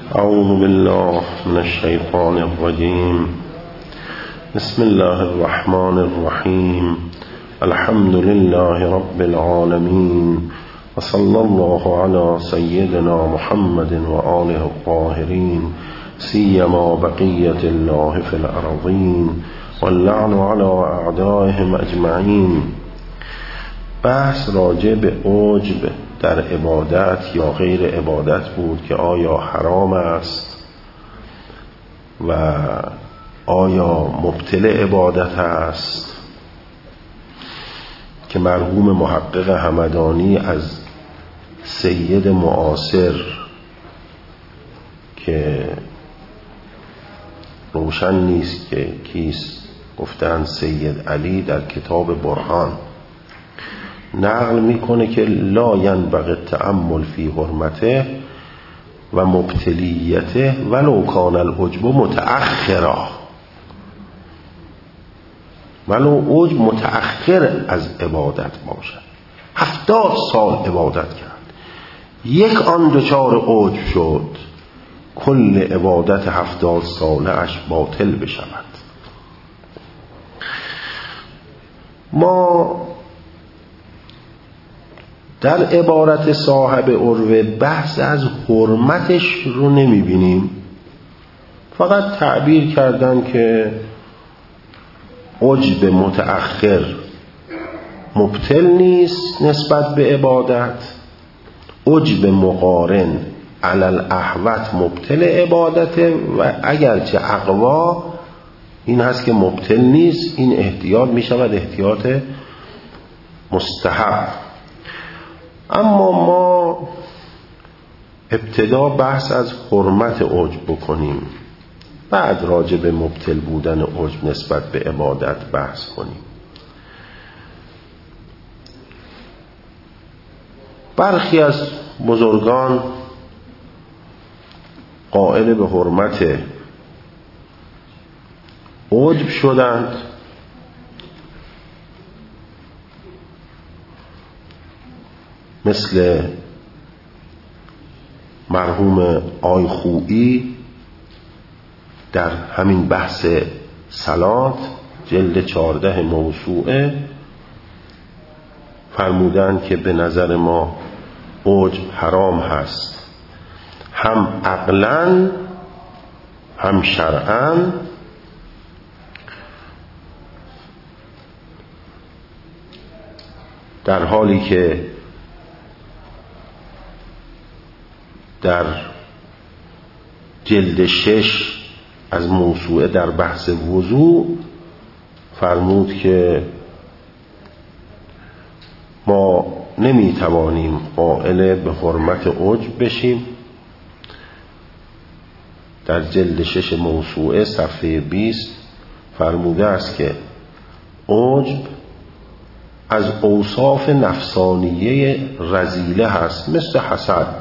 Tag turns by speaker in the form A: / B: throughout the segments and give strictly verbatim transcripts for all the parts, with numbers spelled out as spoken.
A: اعوذ بالله من الشیطان الرجیم. بسم الله الرحمن الرحیم. الحمد لله رب العالمین و صلی الله علی سیدنا محمد و آله الطاهرین سیما بقیة الله فی الارضین واللعن علی اعدائهم اجمعین. بحث راجع به عجب در عبادت یا غیر عبادت بود که آیا حرام است و آیا مبطل عبادت است، که مرحوم محقق همدانی از سید معاصر که روشن نیست که کیست، گفتن سید علی، در کتاب برهان نقل میکنه که لا ینبغی التأمل فی حرمته و مبتلیته ولو کان العجب متأخرا، ولو عجب متأخر از عبادت باشد. هفتاد سال عبادت کرد، یک آن دچار عجب شد، کل عبادت هفتاد ساله اش باطل بشود. ما در عبارت صاحب عروه بحث از حرمتش رو نمی بینیم، فقط تعبیر کردن که عجب متأخر مبطل نیست نسبت به عبادت، عجب مقارن علی الاحوط مبطل عبادته و اگرچه اقوا این هست که مبطل نیست، این احتیاط می شود احتیاط مستحب. اما ما ابتدا بحث از حرمت عجب بکنیم، بعد راجع به مبطل بودن عجب نسبت به عبادت بحث کنیم. برخی از بزرگان قائل به حرمت عجب شدند، مثل مرحوم آی خویی در همین بحث صلات جلد چهارده موسوعه فرمودند که به نظر ما عجب حرام هست، هم عقلاً هم شرعاً، در حالی که در جلد شش از موسوعه در بحث وضوء فرمود که ما نمیتوانیم قائل به حرمت عجب بشیم. در جلد شش موسوعه صفحه بیست فرموده است که عجب از اوصاف نفسانیه رذیله هست، مثل حسد،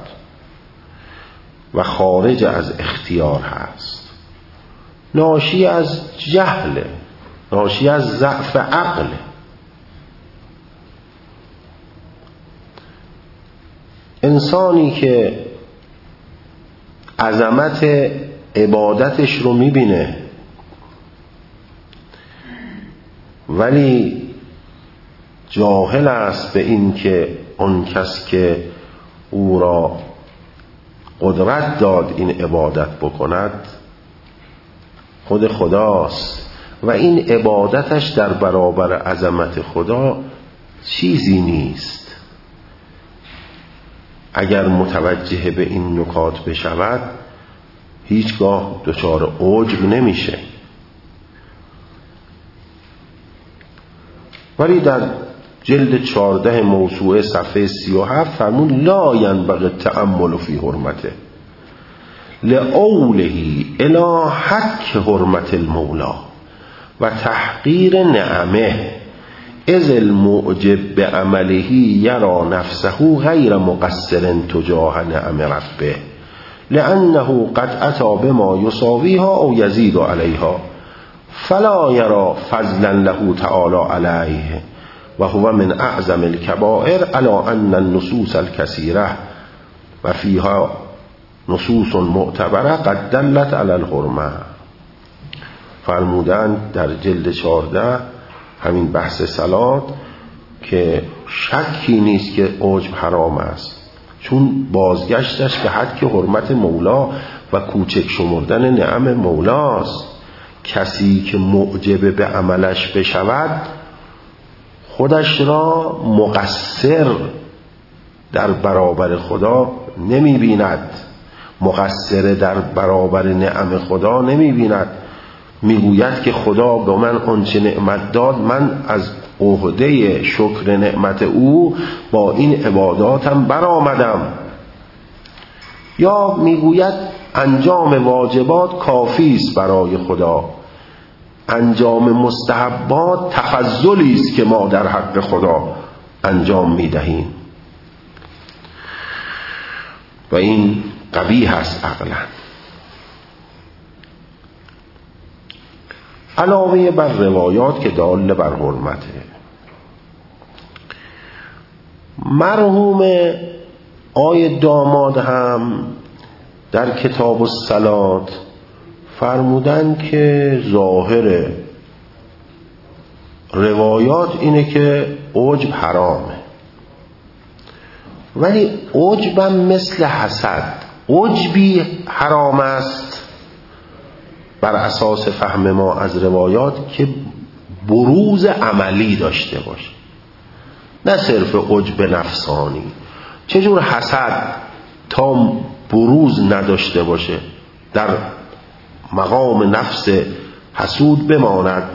A: و خارج از اختیار هست، ناشی از جهل، ناشی از ضعف عقل. انسانی که عظمت عبادتش رو میبینه ولی جاهل است به این که اون کس که او را قدرت داد این عبادت بکند خود خداست و این عبادتش در برابر عظمت خدا چیزی نیست. اگر متوجه به این نکات بشود هیچگاه دچار عجب نمیشه. ولی در جلد چهارده موسوعه صفحه سی و هفت فرمود لا ینبغی التأمل فی حرمته لأوله الی حک حرمت المولا و تحقیر نعمه اذ المعجب بعمله یرا نفسه غیر مقصر تجاه نعم ربه لأنه قد اتی بما یساویها او یزید علیها فلا یرا فضلا له تعالی علیه و هو من اعظم الكبائر علی ان النصوص الكثیره و فیها نصوص معتبره قد دلت علی الحرمه. فرمودن در جلد چهارده همین بحث صلات که شکی نیست که عجب حرام است، چون بازگشتش به حد که حرمت مولا و کوچک شمردن نعم مولاست. کسی که معجب به عملش بشود خودش را مقصر در برابر خدا نمی بیند، مقصر در برابر نعم خدا نمی بیند. میگوید که خدا به من آنچه نعمت داد، من از عهده شکر نعمت او با این عباداتم برآمدم. یا میگوید انجام واجبات کافی است برای خدا، انجام مستحبات تفضلی است که ما در حق خدا انجام میدهیم و این قبیح است عقلا. علاوه بر روایات که دال بر حرمته، مرحوم آی داماد هم در کتاب الصلات فرمودن که ظاهر روایات اینه که عجب حرامه، ولی عجبم مثل حسد. عجبی حرام است بر اساس فهم ما از روایات که بروز عملی داشته باشه، نه صرف عجب نفسانی. چجور حسد تا بروز نداشته باشه در مقام نفس حسود بماند،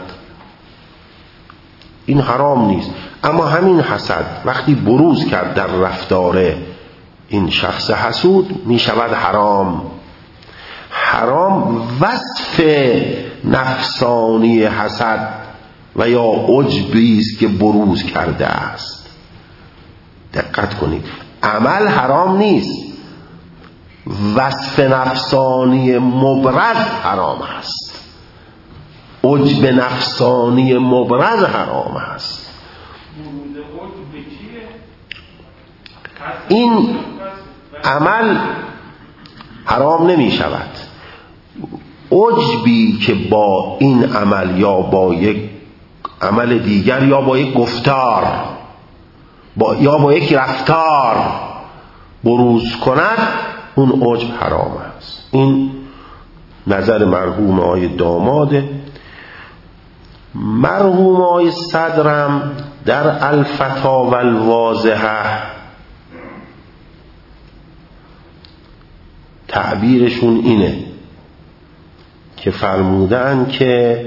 A: این حرام نیست. اما همین حسد وقتی بروز کرد در رفتار این شخص حسود می شود حرام. حرام وصف نفسانی حسد و یا عجبی است که بروز کرده است. دقت کنید، عمل حرام نیست، وصف نفسانی مبرز حرام است. عجب نفسانی مبرز حرام است. این عمل حرام نمی شود. عجبی که با این عمل یا با یک عمل دیگر یا با یک گفتار با یا با یک رفتار بروز کند، اون عجب حرام است. این نظر مرحوم آقای داماده. مرحوم آقای صدرم در الفتاوی الواضحه تعبیرشون اینه که فرمودن که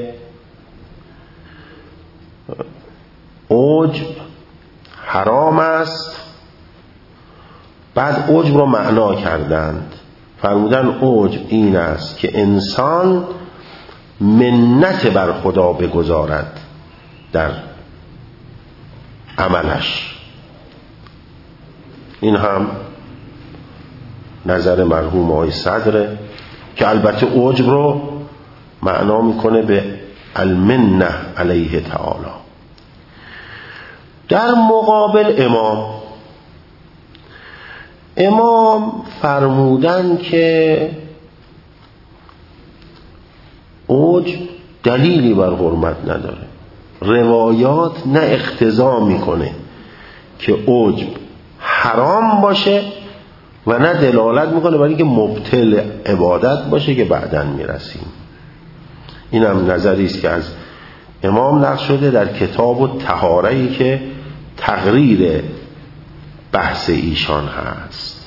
A: عجب حرام است. بعد عجب رو معنا کردند، فرمودن عجب این است که انسان منت بر خدا بگذارد در عملش. این هم نظر مرحوم آقای صدره که البته عجب رو معنا میکنه به المنه علیه تعالی. در مقابل امام امام فرمودن که عجب دلیلی بر حرمت نداره. روایات نه اقتضا میکنه که عجب حرام باشه و نه دلالت میکنه برای اینکه مبطل عبادت باشه که بعداً میرسیم. این هم نظری است که از امام نقل شده در کتاب الطهاره‌ای که تقریر بحث ایشان هست.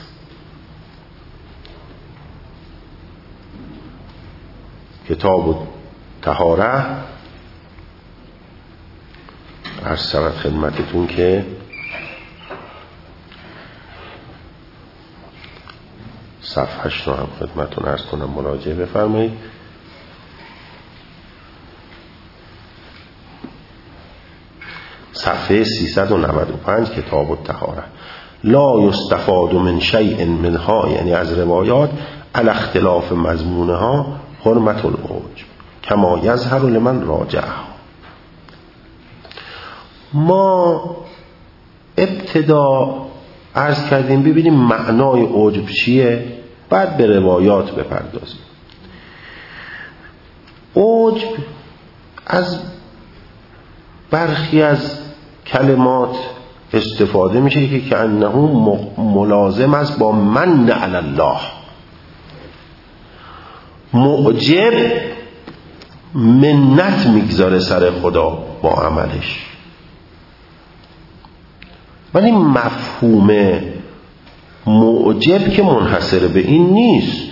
A: کتاب الطهاره عرض شود خدمتتون که صفحه‌اش رو هم خدمتتون عرض کنم، مراجعه بفرمایید. صفحه سیصد و نود و پنج کتاب الطهاره. لا یستفاد من شیء منها، یعنی از روایات، علی اختلاف مضمونها حرمت العجب کما یظهر لمن راجعه. ما ابتدا عرض کردیم ببینیم معنای عجب چیه، بعد به روایات بپردازیم. عجب از برخی از کلمات استفاده میشه که کأنه ملازم است با من علی الله. معجب منت میگذاره سر خدا با عملش، ولی مفهوم معجب که منحصر به این نیست.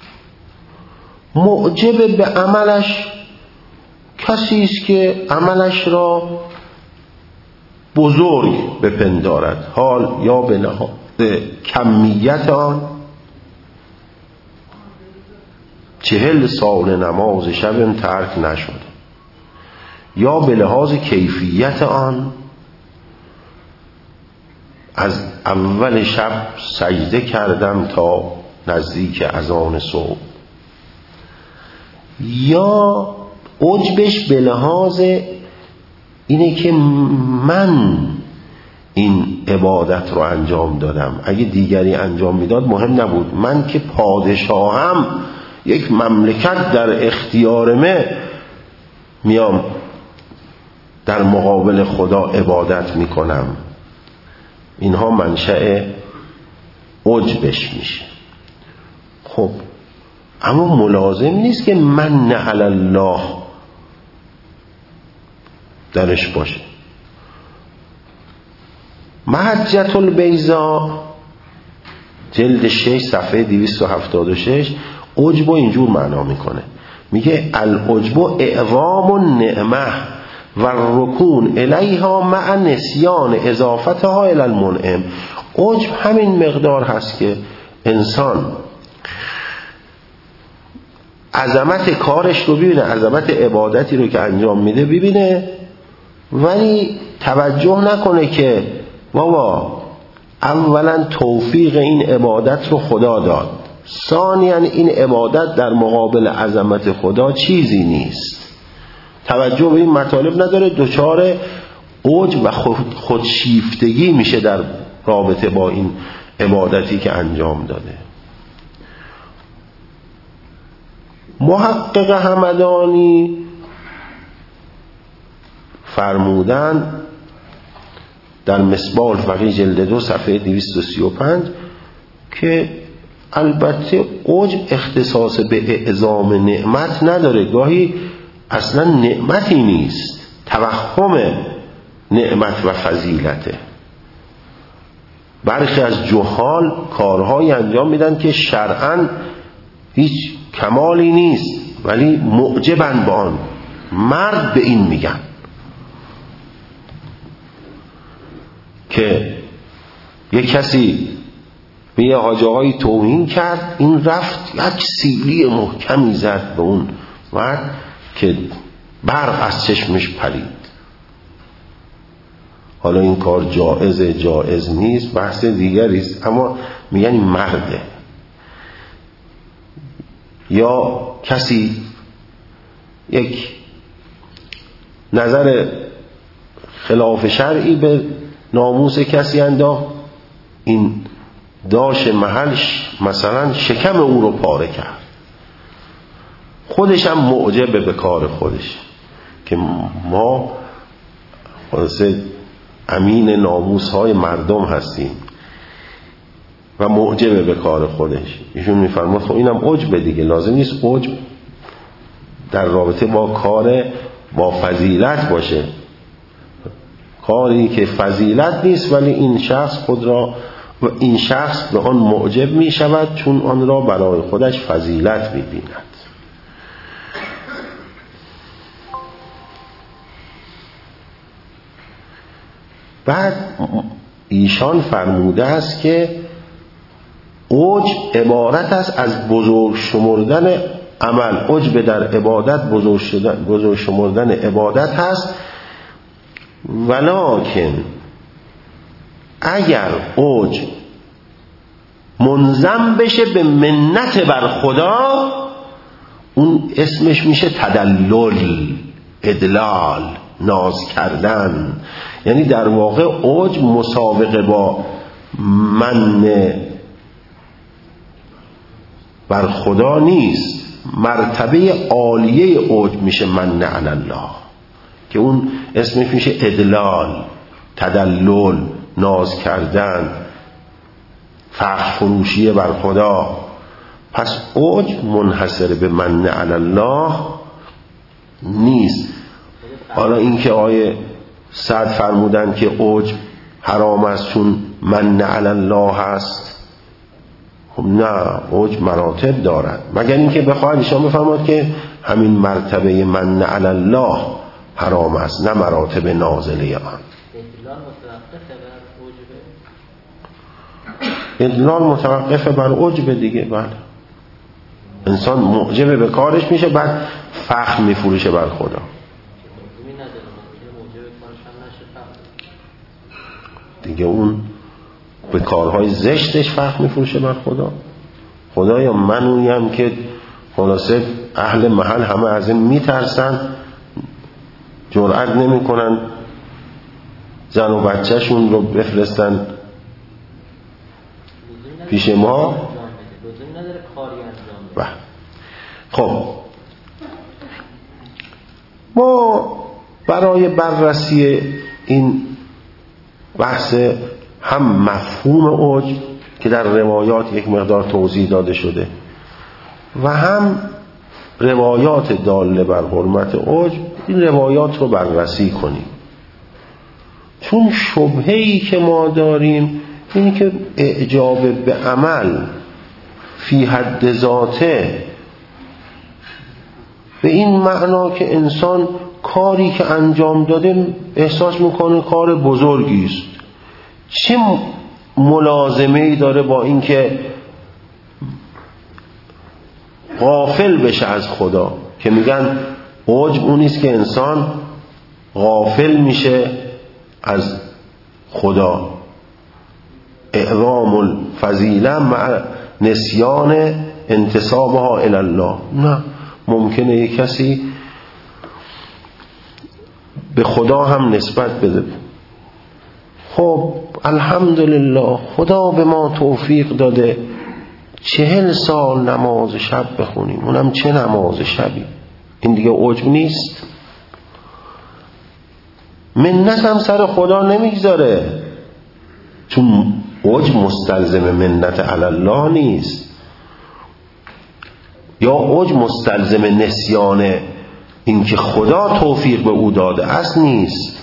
A: معجب به عملش کسی است که عملش را بزرگ بپندارد، حال یا به لحاظ کمیت آن چهل سال نماز شب ترک نشد، یا به لحاظ کیفیت آن از اول شب سجده کردم تا نزدیک اذان صبح، یا عجبش به لحاظ اینه که من این عبادت رو انجام دادم، اگه دیگری انجام میداد مهم نبود، من که پادشاهم یک مملکت در اختیارمه میام در مقابل خدا عبادت میکنم. اینها منشأ عجبش میشه. خب اما ملازم نیست که من علی الله درش باشه. محجة البیضاء جلد شش صفحه دویست و هفتاد و شش عجب اینجور معنا میکنه، میگه العجب اعظام النعمه و الرکون الیها مع نسیان اضافتها الی المنعم. عجب همین مقدار هست که انسان عظمت کارش رو ببینه، عظمت عبادتی رو که انجام میده ببینه، ولی توجه نکنه که بابا اولا توفیق این عبادت رو خدا داد، ثانیاً این عبادت در مقابل عظمت خدا چیزی نیست. توجه به این مطالب نداره، دچار عجب و خودشیفتگی میشه در رابطه با این عبادتی که انجام داده. محقق همدانی فرمودن در مصباح الفقیه جلد دو صفحه دویست و سی و پنج که البته عجب اختصاص به اعظام نعمت نداره، گاهی اصلا نعمتی نیست، توهم نعمت و فضیلته. برخی از جهال کارهایی انجام میدن که شرعاً هیچ کمالی نیست ولی معجبن با آن، مرد به این میگن که یک کسی به یه حاج آقایی توهین کرد، این رفت یک سیلی محکمی زد به اون مرد که برق از چشمش پرید. حالا این کار جائز جائز نیست بحث دیگری است، اما میگن این مرده. یا کسی یک نظر خلاف شرعی به ناموس کسی انداخت، این داش محلش مثلا شکم او رو پاره کرد، خودش هم معجب به کار خودش که ما خلاصه امین ناموس های مردم هستیم و معجب به کار خودش. ایشون میفرماد خب اینم عجب دیگه، لازم نیست عجب در رابطه با کار با فضیلت باشه، کاری که فضیلت نیست ولی این شخص خود را و این شخص به آن معجب می شود چون آن را برای خودش فضیلت می بیند. بعد ایشان فرموده است که عجب عبارت است از بزرگ شمردن عمل. عجب در عبادت بزرگ, شدن بزرگ شمردن عبادت هست، ولکن اگر عجب منظم بشه به منت بر خدا، اون اسمش میشه تدلل، ادلال، ناز کردن. یعنی در واقع عجب مسابقه با من بر خدا نیست. مرتبه عالیه عجب میشه من علی الله، که اون اسمش میشه ادلال، تدلل، ناز کردن، فخر فروشی بر خدا. پس عجب منحصر به من علی الله نیست. حالا این که آیه سعد فرمودن که عجب حرام است چون من علی الله هست، خب نه، عجب مراتب دارد، مگر اینکه بخواهد ایشان بفرماد که همین مرتبه من علی الله حرام است، نه مراتب نازله آن. ادلال متوقف بر عجب دیگه. بله، انسان معجب به کارش میشه، بعد فخر میفروشه بر خدا. دیگه اون به کارهای زشتش فخر میفروشه بر خدا. خدایا من اونیم که خلاصه اهل محل همه از این میترسن، جرئت نمیکنن زن و بچهشون رو بفرستن پیش ما. بله. خب ما برای بررسی این بحث هم مفهوم عجب که در روایات یک مقدار توضیح داده شده و هم روایات داله بر حرمت عجب، این روایات رو بررسی کنیم. چون شبهه‌ای که ما داریم اینی که اعجاب به عمل فی حد ذاته، به این معنا که انسان کاری که انجام داده احساس میکنه کار بزرگی است، چه ملازمه‌ای داره با این که غافل بشه از خدا؟ که میگن عجب اونیست که انسان غافل میشه از خدا، اعظام الفضیله مع نسیان انتسابها الی الله. نه، ممکنه یک کسی به خدا هم نسبت بده. خب الحمدلله خدا به ما توفیق داده چهل سال نماز شب بخونیم، اونم چه نماز شبی، این دیگه عجب نیست؟ منت هم سر خدا نمیگذاره، چون عجب مستلزم منت علی الله نیست، یا عجب مستلزم نسیان اینکه خدا توفیق به او داده است نیست،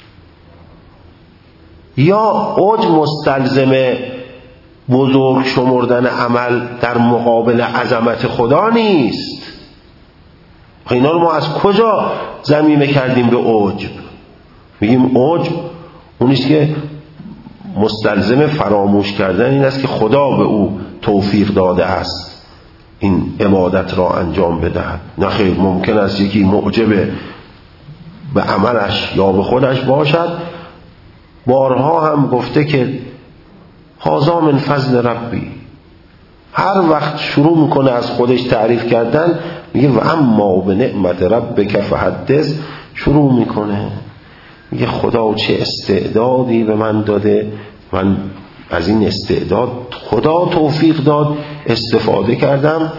A: یا عجب مستلزم بزرگ شمردن عمل در مقابل عظمت خدا نیست. اینا رو ما از کجا ضمیمه کردیم به عجب؟ میگیم عجب اونیست که مستلزم فراموش کردن این است که خدا به او توفیق داده است این عبادت را انجام بدهد. نه خیر، ممکن است یکی معجب به عملش یا به خودش باشد. بارها هم گفته که هذا من فضل ربی، هر وقت شروع میکنه از خودش تعریف کردن میگه و اما به نعمت ربک فحدث، شروع میکنه میگه خدا چه استعدادی به من داده، من از این استعداد خدا توفیق داد، استفاده کردم،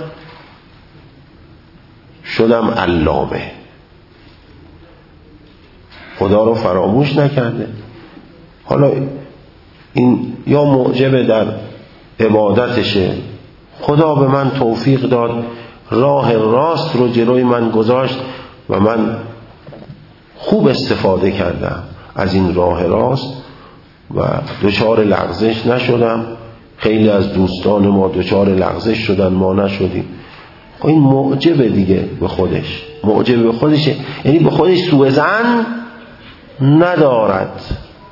A: شدم علامه. خدا رو فراموش نکرده. حالا این یا معجب در عبادتشه، خدا به من توفیق داد، راه راست رو جلوی من گذاشت و من خوب استفاده کردم از این راه راست و دچار لغزش نشدم. خیلی از دوستان ما دچار لغزش شدن، ما نشدیم. این معجب دیگه به خودش، معجب به خودشه، یعنی به خودش سوء ظن ندارد،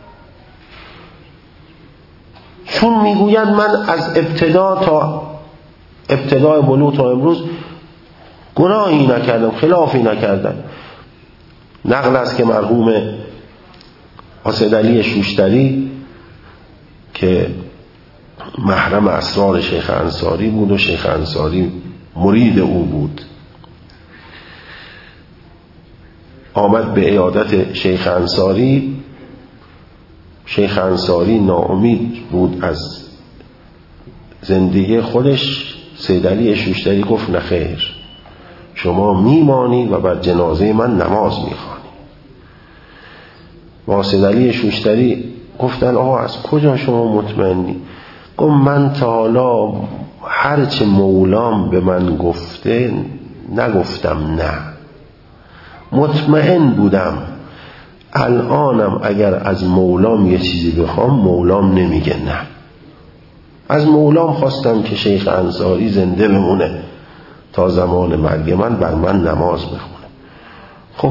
A: چون میگوید من از ابتدا تا ابتدای بلوغ تا امروز گناهی نکردم، خلافی نکردم. نقل است که مرحوم حسین علی شوشتری که محرم اسرار شیخ انصاری بود و شیخ انصاری مرید او بود، آمد به عیادت شیخ انصاری. شیخ انصاری ناامید بود از زندگی خودش، سید علی شوشتری گفت نه خیر، شما میمانی و بر جنازه من نماز میخوانی. با سید علی شوشتری گفتن آقا از کجا شما مطمئنی؟ گفت من تا حالا هرچه مولام به من گفته نگفتم نه، مطمئن بودم. الانم اگر از مولام یه چیزی بخوام مولام نمیگه نه. از مولام خواستم که شیخ انصاری زنده بمونه تا زمان مرگ من بر من نماز بخونه. خب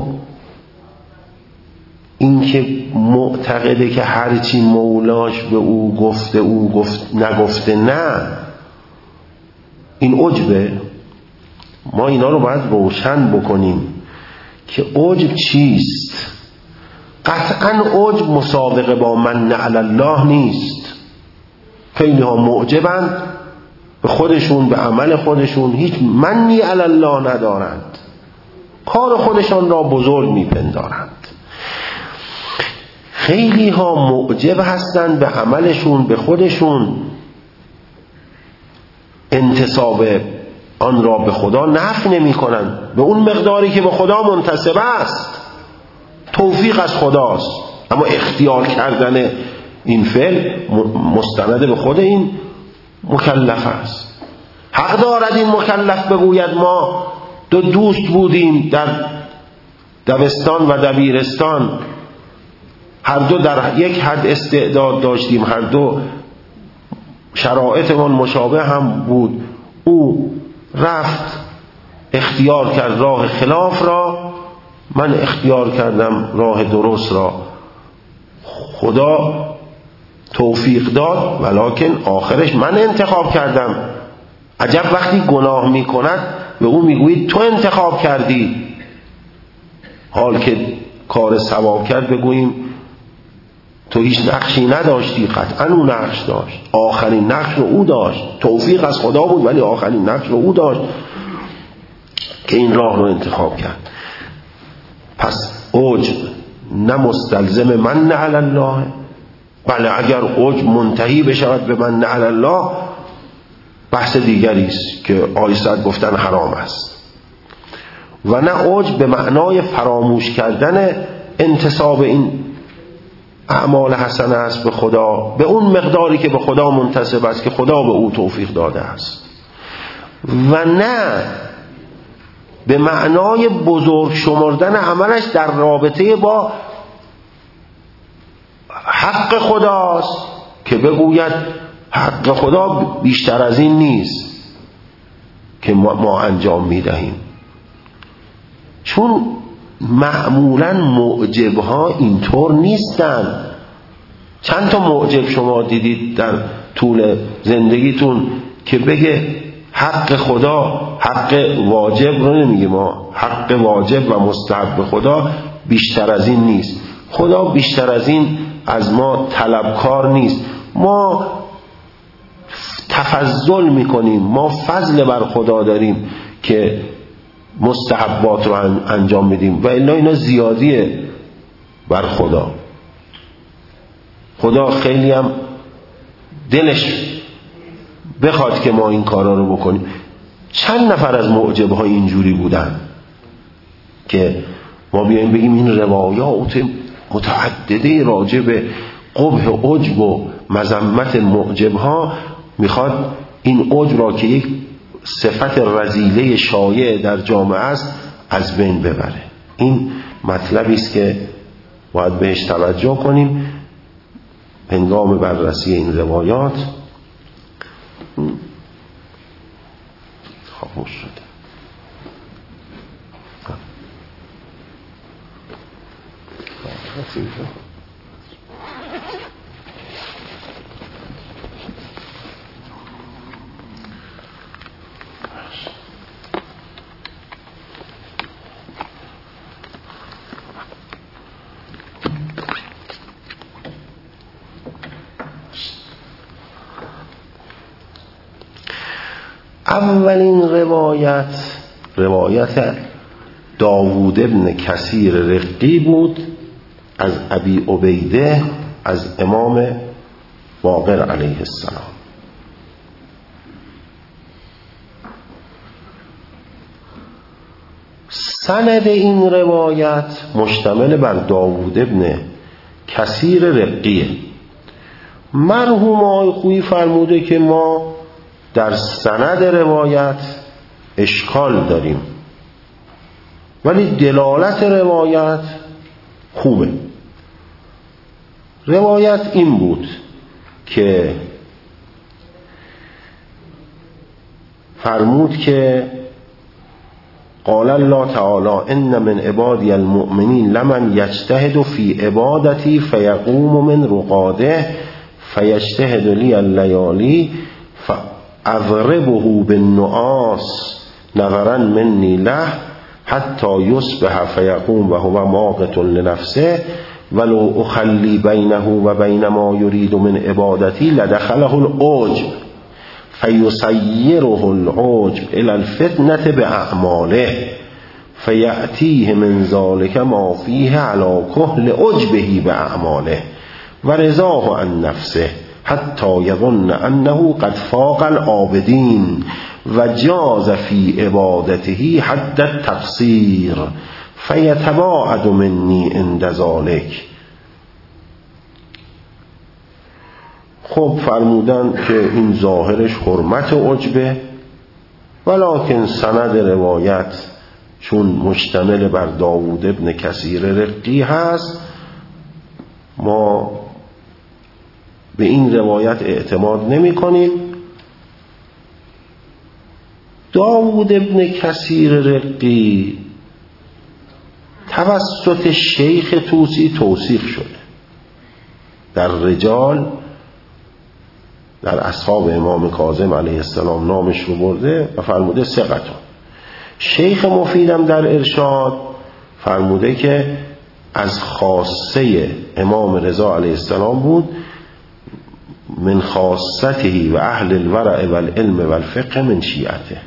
A: این که معتقده که هرچی مولاش به او گفته او گفت نگفته نه، این عجبه. ما اینا رو باید روشن بکنیم که عجب چیست. قطعا عجب مسابقه با من علی الله نیست. خیلی ها معجبند به خودشون، به عمل خودشون، هیچ منی علی الله ندارند، کار خودشان را بزرگ میپندارند. خیلی ها معجب هستند به عملشون، به خودشون، انتساب آن را به خدا نفی نمی کنند به اون مقداری که به خدا منتسب است. توفیق از خداست، اما اختیار کردن این فعل مستند به خود این مکلف است. حق دارد این مکلف بگوید ما دو دوست بودیم در دبستان و دبیرستان، هر دو در یک حد استعداد داشتیم، هر دو شرایطمان مشابه هم بود، او رفت اختیار کرد راه خلاف را، من اختیار کردم راه درست را. خدا توفیق داد ولکن آخرش من انتخاب کردم. عجب وقتی گناه می کند به او میگویید تو انتخاب کردی، حال که کار ثواب کرد بگوییم تو هیچ نقشی نداشتی. قطعا او نقش داشت، آخرین نقش رو او داشت. توفیق از خدا بود ولی آخرین نقش رو او داشت که این راه رو انتخاب کرد. پس عجب نه مستلزم من علی الله. بله اگر عجب منتهی بشود به من علی الله بحث دیگری است که آیسد گفتن حرام است. و نه عجب به معنای فراموش کردن انتساب این اعمال حسنه است به خدا به اون مقداری که به خدا منتسب است که خدا به او توفیق داده است. و نه به معنای بزرگ شمردن عملش در رابطه با حق خداست که بگوید حق خدا بیشتر از این نیست که ما انجام میدهیم. چون معمولا معجبها اینطور نیستن. چند تا معجب شما دیدید در طول زندگیتون که بگه حق خدا، حق واجب رو نمیگه ما، حق واجب و مستحب خدا بیشتر از این نیست، خدا بیشتر از این از ما طلبکار نیست، ما تفضل میکنیم، ما فضل بر خدا داریم که مستحبات رو انجام میدیم و الا اینا زیادیه بر خدا. خدا خیلی هم دلش بخواد که ما این کارا رو بکنیم. چند نفر از معجبها اینجوری بودن که ما بیایم بگیم این روایات متعدده راجع به قبح عجب و مذمت معجبها میخواد این عجب را که یک صفت رذیله شایع در جامعه است از بین ببره. این مطلبی است که باید بهش توجه کنیم هنگام بررسی این روایات. خاموش شده. اولین روایت روایت داوود ابن کثیر رقی بود از ابی عبیده از امام باقر علیه السلام. سند این روایت مشتمل بر داوود ابن کثیر رقیه. مرحوم آقای خویی فرموده که ما در سند روایت اشکال داریم، ولی دلالت روایت خوبه. روایت این بود که فرمود که قال الله تعالی ان من عبادی المؤمنین لمن یجتهد فی عبادتی فیقوم من رقاده فیجتهد لی اللیالی فاضربه بالنعاس نظرا منی له حتی یصبح فیقوم و هو ماقت لنفسه ولو اخلی بینه و بین ما یرید من عبادتی لدخله العجب فیسیره العجب الى الفتنة باعماله فیأتیه من ذلك ما فیه علی کهل عجبه باعماله و رضاه عن نفسه حتی یظن انه قد فاق العابدین و جاز فی عبادته حد التقصیر فیتباعد منی عند ذلك. خب فرمودن که این ظاهرش حرمت عجبه، ولکن سند روایت چون مشتمل بر داوود ابن کثیر رقی هست، ما به این روایت اعتماد نمی کنیم. داوود ابن کثیر رقی توسط شیخ طوسی توصیف شده در رجال، در اصحاب امام کاظم علیه السلام نامش رو برده و فرموده ثقتون. شیخ مفیدم در ارشاد فرموده که از خاصه امام رضا علیه السلام بود، من خاصته و اهل الورع و العلم و الفقه من شیعته.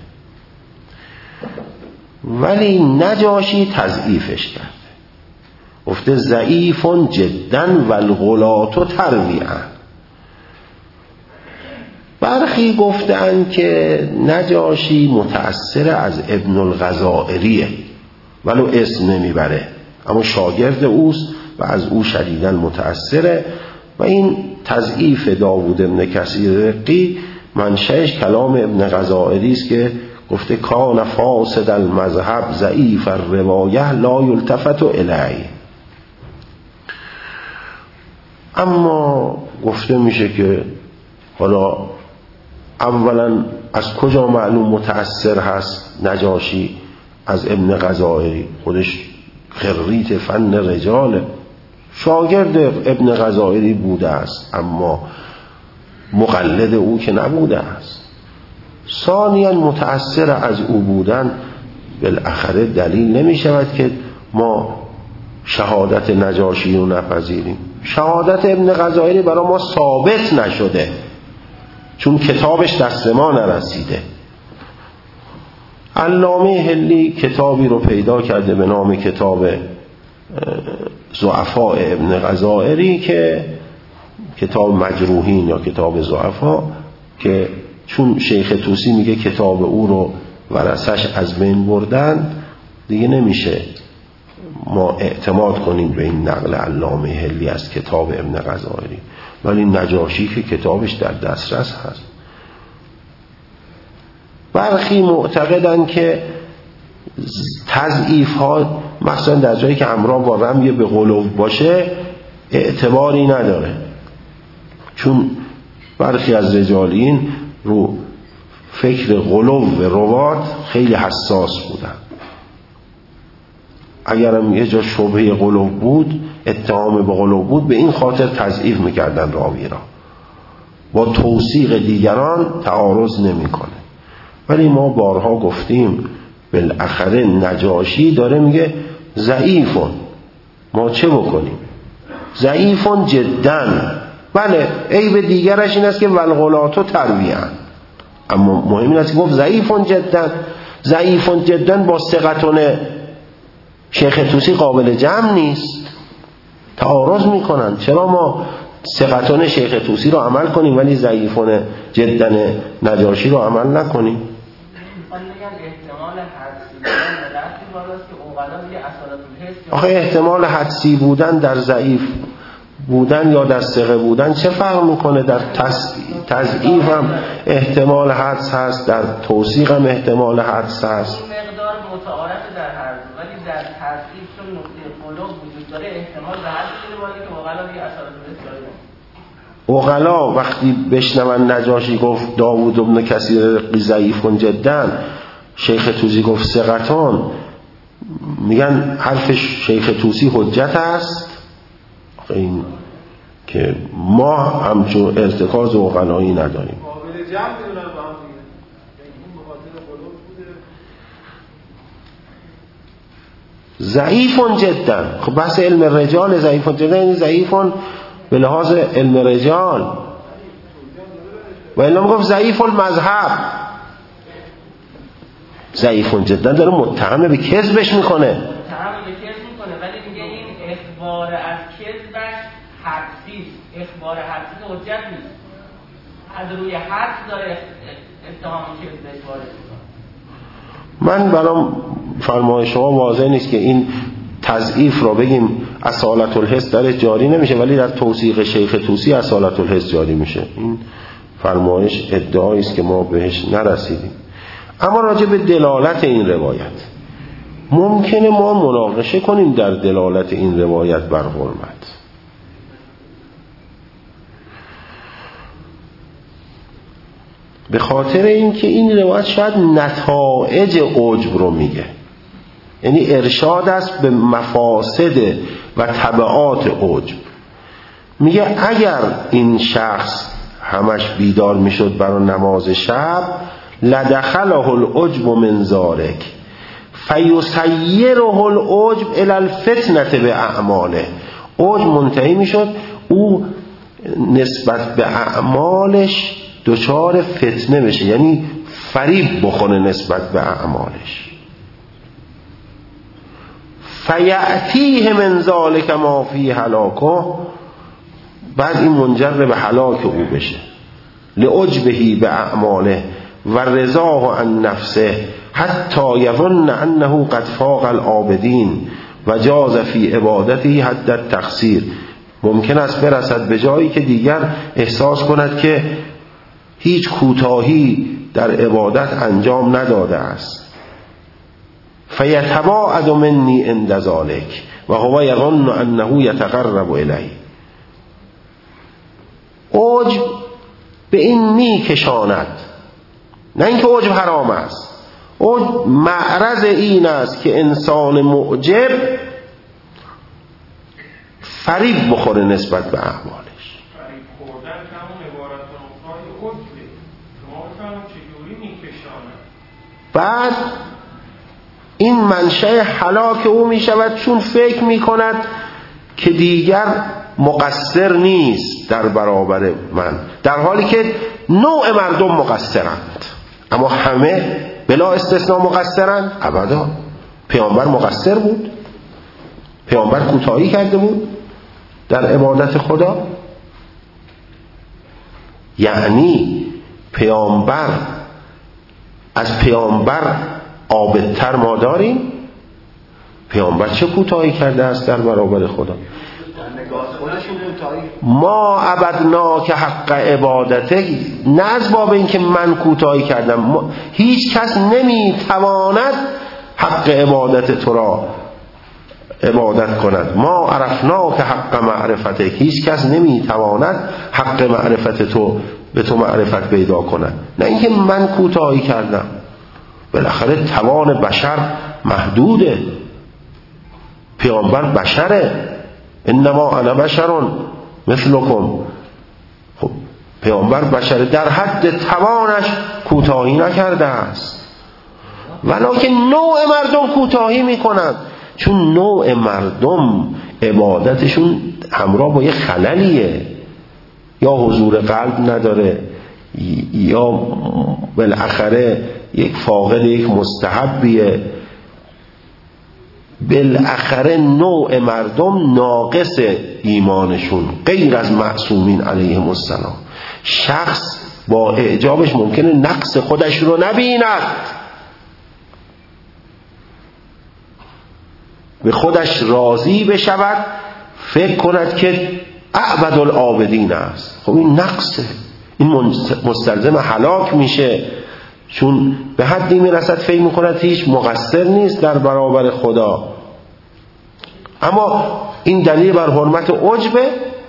A: ولی نجاشی تضعیفش کرده، گفته ضعیف جدا و الغلات ترویعا. برخی گفتن که نجاشی متأثر از ابن الغزائریه، ولو اسم نمیبره، اما شاگرد اوست و از او شدیداً متأثره. و این تضعیف داوود ابن کثیر رقی منشأش کلام ابن غزائری است که گفته کان فاسد المذهب ضعیف الروایه لا یلتفت الیه. اما گفته میشه که حالا اولا از کجا معلوم متأثر هست نجاشی از ابن غزائری؟ خودش خریت فن رجاله، شاگرد ابن غزائری بوده است، اما مقلد او که نبوده است. ثانیاً متأثر از او بودن بالاخره دلیل نمی شود که ما شهادت نجاشی رو نپذیریم. شهادت ابن غزائری برای ما ثابت نشده چون کتابش دست ما نرسیده. علامه حلی کتابی رو پیدا کرده به نام کتاب ضعفاء ابن غزائری که کتاب مجروحین یا کتاب ضعفا، که چون شیخ طوسی میگه کتاب او رو ورثش از بین بردن، دیگه نمیشه ما اعتماد کنیم به این نقل علامه حلی از کتاب ابن غزائری. ولی نجاشی که کتابش در دسترس هست. برخی معتقدن که تضعیف ها مثلا در جایی که همراه با رمی به غلو باشه اعتباری نداره، چون برخی از رجالین رو فکر غلو و روات خیلی حساس بودن. اگرم یه جا شبهه غلو بود، اتهام به غلو بود، به این خاطر تضعیف میکردن راوی را، با توثیق دیگران تعارض نمیکنه. ولی ما بارها گفتیم بالاخره نجاشی داره میگه ضعیفون، ما چه بکنیم؟ ضعیفون جدا. بله عیب دیگرش این است که والغلاتو ترویعن، اما مهم این است که گفت ضعیفون جدا. ضعیفون جدا با ثقتون شیخ طوسی قابل جمع نیست، تعارض میکنن. چرا ما ثقتون شیخ طوسی رو عمل کنیم ولی ضعیفون جدا نجاشی رو عمل نکنیم؟
B: میخوان بگن احتمال حدسی بودن به رفتی بالاست که اوغلا دیگه اصالت الحس.
A: آخه احتمال حدسی بودن در ضعیف بودن یا در ثقه بودن چه فرق میکنه؟ در تضعیف هم احتمال حدس هست، در توثیق هم احتمال حدس هست.
B: این مقدار متعارف در هر دو، ولی در تضعیف چون نقطه خلو وجود داره احتمال به حد میده باید که اوغلا دیگه اصالت الحس جاری نمیشه.
A: اوغلا وقتی بشنون نجاشی گفت داوود ابن کثیر ضعیف جدا، شیخ توسی گفت ثقتون، میگن حرف شیخ توسی حجت است. این که ما همچون ارتکاز اوغلایی نداریم. ضعیفون جدا. خب بحث علم رجال ضعیفون جدا یعنی ضعیفون به لحاظ علم رجال، و الا میگم ضعیف المذهب. ضعیفون جدا داره متهم به کذبش میکنه،
B: متهم به کذب میکنه، ولی میگه این اخبار از کذبش حدسی است. اخبار حدسی حجت نیست، از روی حدس داره اتهام کذبش وارد میکنه.
A: من برام فرمای شما واضح نیست که این تضعیف را بگیم اصالت الحس درش جاری نمیشه ولی در توثیق شیخ توسی اصالت الحس جاری میشه. این فرمایش ادعایی است که ما بهش نرسیدیم. اما راجع به دلالت این روایت ممکنه ما مناقشه کنیم در دلالت این روایت بر حرمت. به خاطر اینکه این روایت شاید نتایج عجب رو میگه، یعنی ارشاد است به مفاسد و تبعات عجب. میگه اگر این شخص همش بیدار میشد برای نماز شب لدخله العجب من ذلک فیسیره العجب الی الفتنه به اعماله. عجب منتهی میشد او نسبت به اعمالش دچار فتنه بشه، یعنی فریب بخوره نسبت به اعمالش. فیأتیه من ذلک ما فی هلاکه، بعد این منجر به هلاک او بشه. لعجبه به اعماله و رضاه عن نفسه حتی یظن انه قد فاق العابدین و جاز فی عبادته حد التقصیر. ممکن است برسد به جایی که دیگر احساس کند که هیچ کوتاهی در عبادت انجام نداده است. فیتباعد منی عند ذلک و هو یظن انه یتقرب الیه. عجب به این می کشاند، نه اینکه عجب حرام است، عجب معرض این است که انسان معجب فریب بخوره نسبت به اعمالش.
C: فریب خوردن همون عبارت نقطای عجبه. شما بفرمایید چجوری می کشاند؟
A: بعد این منشأ هلاک او می شود چون فکر می کند که دیگر مقصر نیست در برابر من، در حالی که نوع مردم مقصرند. اما همه بلا استثناء مقصرند؟ ابدا. پیامبر مقصر بود؟ پیامبر کوتاهی کرده بود در عبادت خدا؟ یعنی پیامبر از پیامبر عابدتر ما داریم؟ پیامبر چه کوتاهی کرده است در برابر خدا؟ ما عبدنا که حق عبادته، نه از باب این که من کوتاهی کردم. هیچ کس نمیتواند حق عبادت تو را عبادت کند. ما عرفنا که حق معرفته، هیچ کس نمیتواند حق معرفت تو به تو معرفت پیدا کند. نه اینکه من کوتاهی کردم. بالاخره توان بشر محدوده. پیامبر بشره، انما انا بشرون مثلکم. خب پیامبر بشره، در حد توانش کوتاهی نکرده است، ولکن نوع مردم کوتاهی میکنند، چون نوع مردم عبادتشون همراه با یه خللیه، یا حضور قلب نداره، یا بالاخره یک فاقد یک مستحبیه. بالاخره نوع مردم ناقص ایمانشون، غیر از معصومین علیهم السلام. شخص با اعجابش ممکنه نقص خودش رو نبیند، به خودش راضی بشود، فکر کند که اعبد العابدین است. خب این نقصه، این مستلزم هلاک میشه، چون به حدی میرسد فکر میکند هیچ مقصر نیست در برابر خدا. اما این دلیل بر حرمت عجبه.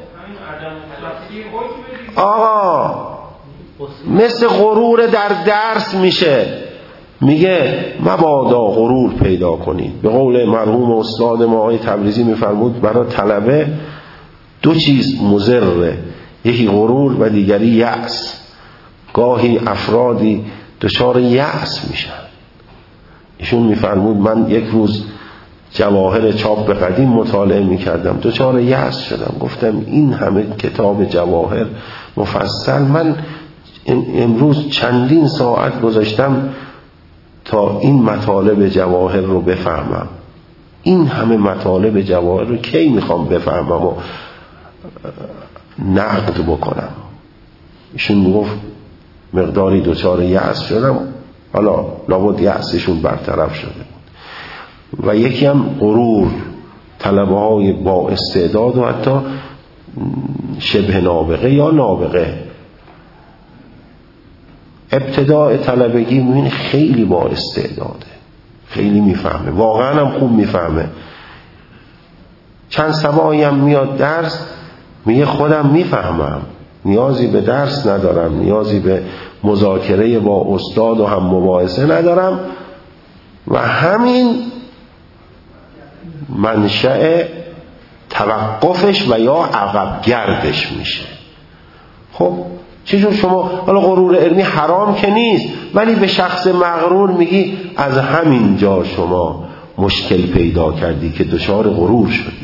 A: آقا مثل غرور در درس میشه، میگه مبادا غرور پیدا کنید. به قول مرحوم استاد ما آقای تبریزی میفرمود برای طلبه دو چیز مضره، یکی غرور و دیگری یأس. گاهی افرادی دچار یأس میشن. ایشون میفرمود من یک روز جواهر چاپ قدیم مطالعه میکردم، دچار یأس شدم، گفتم این همه کتاب جواهر مفصل، من امروز چندین ساعت گذاشتم تا این مطالب جواهر رو بفهمم، این همه مطالب جواهر رو کی میخوام بفهمم و نقد بکنم. ایشون میگفت مقداری دچار یأس شدم، حالا لابد یأسشون برطرف شده. و یکی هم غرور، طلبه های با استعداد و حتی شبه نابغه یا نابغه. ابتداء طلبگی میبینی خیلی با استعداده، خیلی میفهمه، واقعا هم خوب میفهمه. چند سبایی هم میاد درس میگه خودم میفهمم، نیازی به درس ندارم، نیازی به مذاکره با استاد و هم مباحثه ندارم. و همین منشأ توقفش و یا عقب گردش میشه. خب چجور شما، حالا غرور علمی حرام که نیست، ولی به شخص مغرور میگی از همین جا شما مشکل پیدا کردی که دچار غرور شدی.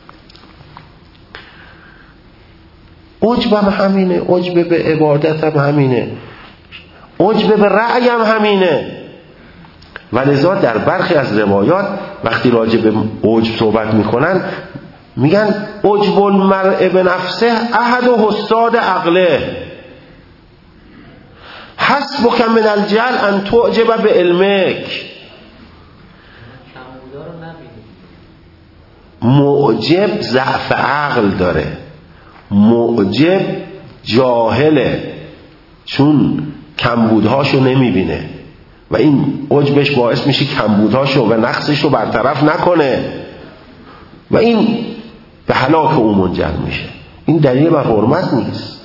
A: عجب هم همینه، عجب به عبادت هم همینه، عجب به رأی هم همینه. ولذا در برخی از روایات وقتی راجع به عجب صحبت میکنن میگن عجب المرء بنفسه احد حساد عقله، حسبک من الجهل ان تعجب بعلمک. معجب ضعف عقل داره، معجب جاهله چون کمبودهاشو نمیبینه و این عجبش باعث میشه کمبودهاشو و نقصشو برطرف نکنه و این به هلاک او منجر میشه. این دلیل بر حرمت نیست.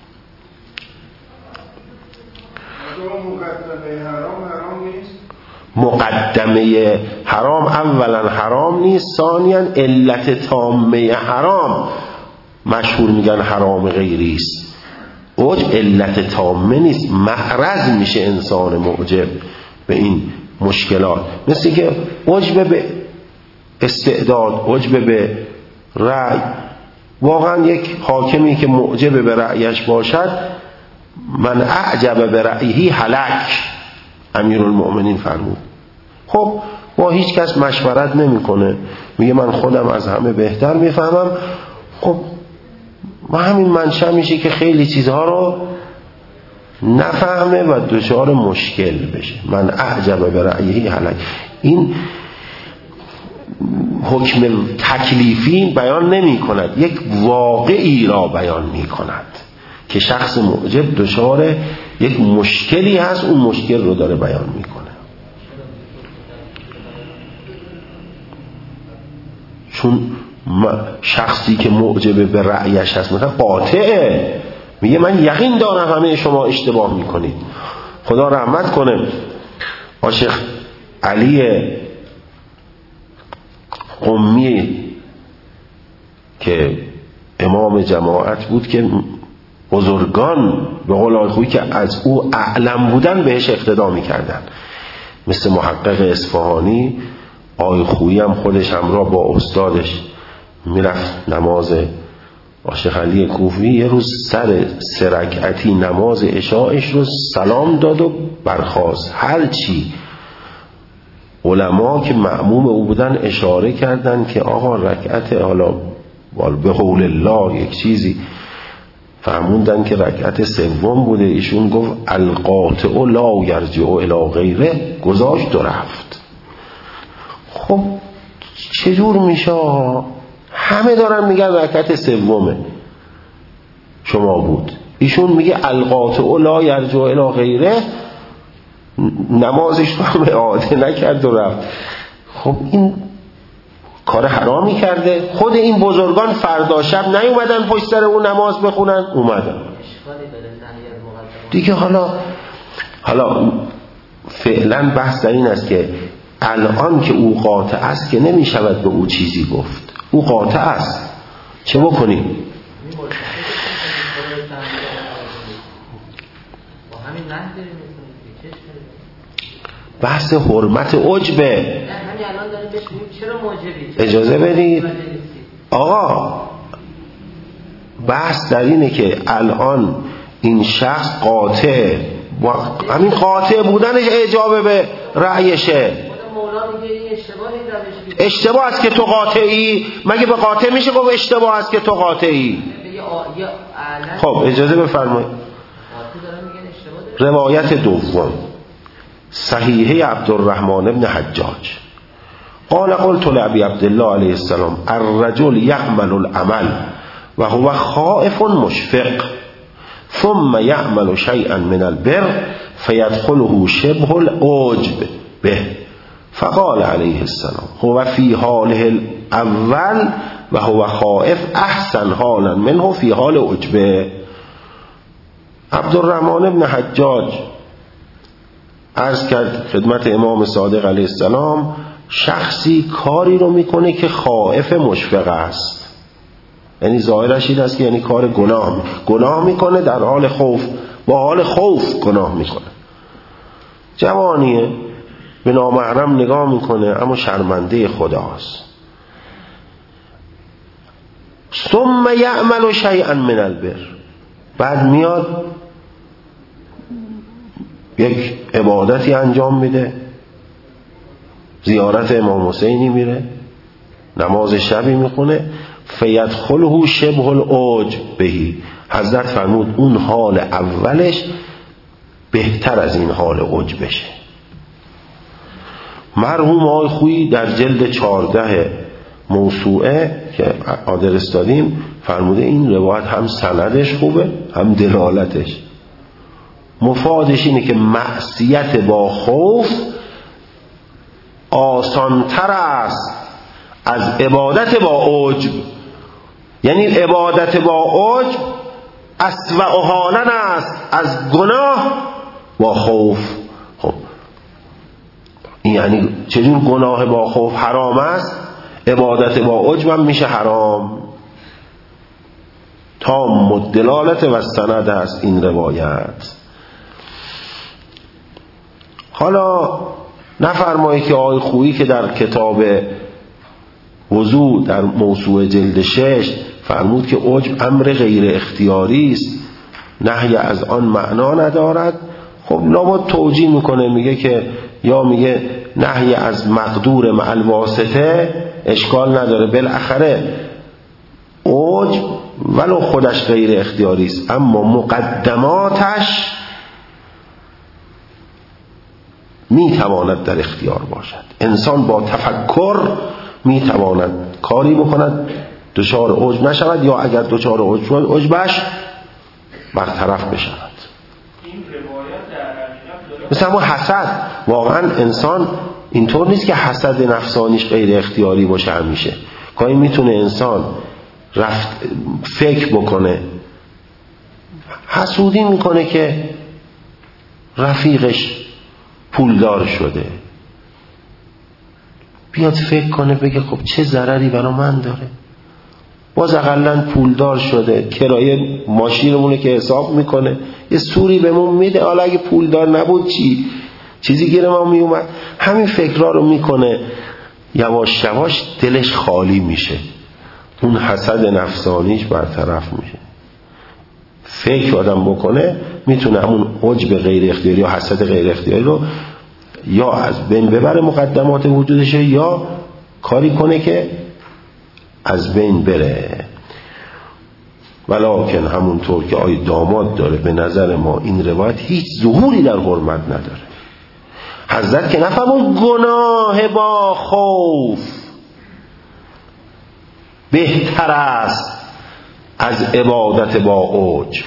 A: مقدمه حرام اولا حرام نیست، ثانیا علت تامه حرام مشهور میگن حرام غیری است. عجب علت تامه نیست، معرض میشه انسان معجب به این مشکلات، مثل که عجب به استعداد، عجب به رأی. واقعا یک حاکمی که معجب به رأیش باشد، من اعجب به رأیه هلک، امیرالمؤمنین فرمود. خب با هیچ کس مشورت نمیکنه، میگه من خودم از همه بهتر میفهمم. خب و همین منشأ میشه که خیلی چیزها رو نفهمه و دچار مشکل بشه. من اعجب به رأیه هلک. این حکم تکلیفی بیان نمی کند، یک واقعی را بیان می کند که شخص معجب دچار یک مشکلی هست، اون مشکل رو داره بیان می کنه. چون شخصی که معجب به رأیش هست مثلا قاطعه، میگه من یقین دارم همه شما اشتباه میکنید. خدا رحمت کنه شیخ علی قمی که امام جماعت بود که بزرگان به قول آقای خویی که از او اعلم بودن بهش اقتدا میکردن، مثل محقق اصفهانی. آقای خویی هم خودش همراه با استادش میرفت نماز. شیخ علی کوفی یه روز سر سه رکعتی نماز عشاءش رو سلام داد و برخاست. هرچی علما که مأموم او بودن اشاره کردن که آقا رکعت حالا به قول الله یک چیزی فهموندن که رکعت سوم بوده، ایشون گفت القاطع لا یرجع الی غیره، گذاشت و رفت. خب چجور میشه؟ همه دارن میگن رکعت سومه شما بود، ایشون میگه القاطع لا یرجع الی غیره، نمازش رو هم اعاده نکرد و رفت. خب این کار حرامی کرده. خود این بزرگان فردا شب نیومدن پشت سر اون نماز بخونن، اومدن دیگه. حالا حالا فعلا بحث در این است که الان که او قاطع است که نمیشود به او چیزی گفت، او قاطع است، چه بکنیم؟ بحث حرمت عجبه. اجازه بدید آقا، بحث در اینه که الان این شخص قاطع، همین قاطع بودنش اجابه به رأیشه. اشتباه است که تو قاطعی، مگه به قاطع میشه گفت اشتباه است که تو قاطعی؟ خب اجازه بفرمایید. روایت دوم صحیحه عبدالرحمن ابن حجاج قال قلت لأبي عبد الله علیه السلام الرجل يعمل العمل وهو خائف مشفق ثم يعمل شيئا من البر فيدخله شبه العجب به فقال عليه السلام هو في حاله الاول وهو خائف احسن حالا منه في حال عجبه. عبدالرحمن ابن حجاج عرض کرد خدمت امام صادق علیه السلام شخصی کاری رو میکنه که خائف مشفق است، یعنی ظاهرش این است که یعنی کار گناه گناه میکنه در حال خوف، با حال خوف گناه میکنه. جوانیه به نامحرم نگاه میکنه اما شرمنده خداست. ثم یعمل شیئا من البر، بعد میاد یک عبادتی انجام میده، زیارت امام حسینی میره، نماز شبی میخونه، فیدخله شبه العجب بهی. حضرت فرمود اون حال اولش بهتر از این حال عجبشه. مرحوم آقای خویی در جلد چهارده موسوعه که آدرس دادیم فرموده این روایت هم سندش خوبه هم دلالتش. مفادش اینه که معصیت با خوف آسانتر است از عبادت با عجب، یعنی عبادت با عجب اسوأ حالا است از گناه با خوف. خب این یعنی چجور گناه با خوف حرام است، عبادت با عجب هم میشه حرام. تا مدلالت و سند است این روایت. حالا نفرمایی که آقای خویی که در کتاب وضو در موسوعه جلد شش فرمود که عجب امر غیر اختیاری است، نهی از آن معنا ندارد. خب لابد توجیه میکنه، میگه که یا میگه نهی از مقدور مع الواسطه اشکال نداره، بالاخره عجب ولو خودش غیر اختیاری است اما مقدماتش میتواند در اختیار باشد. انسان با تفکر میتواند کاری بکند دچار عجب نشود، یا اگر دچار عجب شد عجبش برطرف بشود. مثلا ما حسد، واقعا انسان اینطور نیست که حسد نفسانیش غیر اختیاری باشه همیشه. گاهی میتونه انسان رفت فکر بکنه، حسودی میکنه که رفیقش پولدار شده، بیاد فکر کنه بگه خب چه ضرری برای من داره، باز اقلن پولدار شده، کرایه ماشینمونه که حساب میکنه، یه سوری بهمون میده، حالا اگه پولدار نبود چی؟ چیزی گیر ما میومد. همین فکرها رو میکنه، یواش یواش دلش خالی میشه، اون حسد نفسانیش برطرف میشه. فکر آدم بکنه میتونه همون عجب غیر اختیاری یا حسد غیر اختیاری رو یا از بین ببره مقدمات وجودش، یا کاری کنه که از بین بره. ولکن همونطور که آی داماد داره، به نظر ما این روایت هیچ ظهوری در حرمت نداره. حضرت که نفهمون گناه با خوف، بهتر است از عبادت با عجب.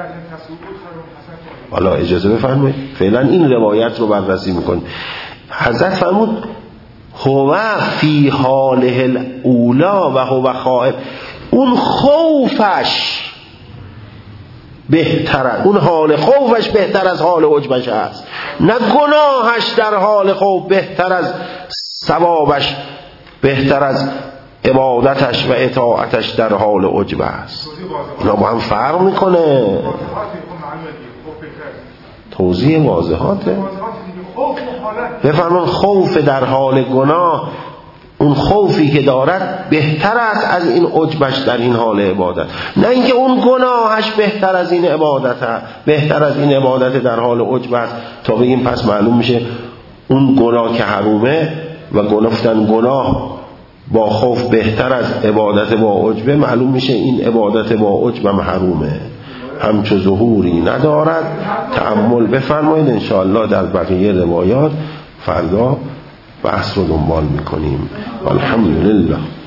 A: حالا اجازه بفرمایید فعلا این روایت رو بررسی میکنیم. حضرت فرمود هو فی حاله الاولا و هو خائف، اون خوفش بهتر است، اون حال خوفش بهتر از حال عجبش است، نه گناهش در حال خوف بهتر از ثوابش، بهتر از عبادتش و اطاعتش در حال عجب است. اینا با هم فرق میکنه. توضیح واضحاته. بفرمان خوف در حال گناه، اون خوفی که دارد بهتر است از این عجبش در این حال عبادت، نه اینکه اون گناهش بهتر از این عبادت، بهتر از این عبادت در حال عجب است تا بگیم پس معلوم میشه اون گناه که حرومه و گفتن گناه با خوف بهتر از عبادت با عجب، معلوم میشه این عبادت با عجب هم حرومه، همچو ظهوری ندارد. تأمل بفرمایید انشاءالله در بقیه روایات فردا بحث رو دنبال میکنیم. الحمدلله.